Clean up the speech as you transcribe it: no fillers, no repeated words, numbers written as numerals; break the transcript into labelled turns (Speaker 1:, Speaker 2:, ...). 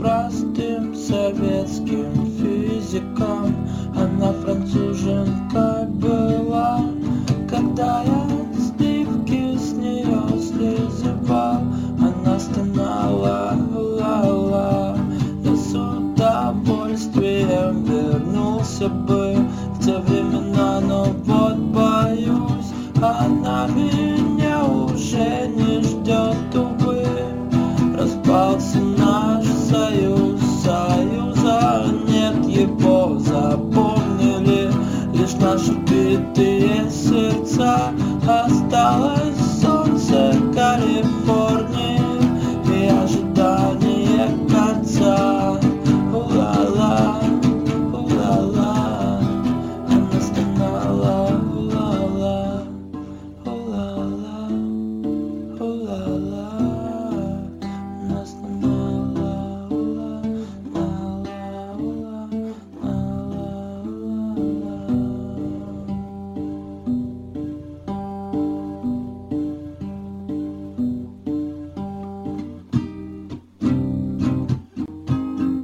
Speaker 1: простым советским физиком. Она француженка была. Когда я сливки с нее слизывал, она стонала ла-ла. Я с удовольствием вернулся бы в те времена, но вот боюсь, она меня уже не ждет, увы. Распался наш союз, союза нет его, запомнили лишь наши битые сердца. Осталось солнце Калифорнии.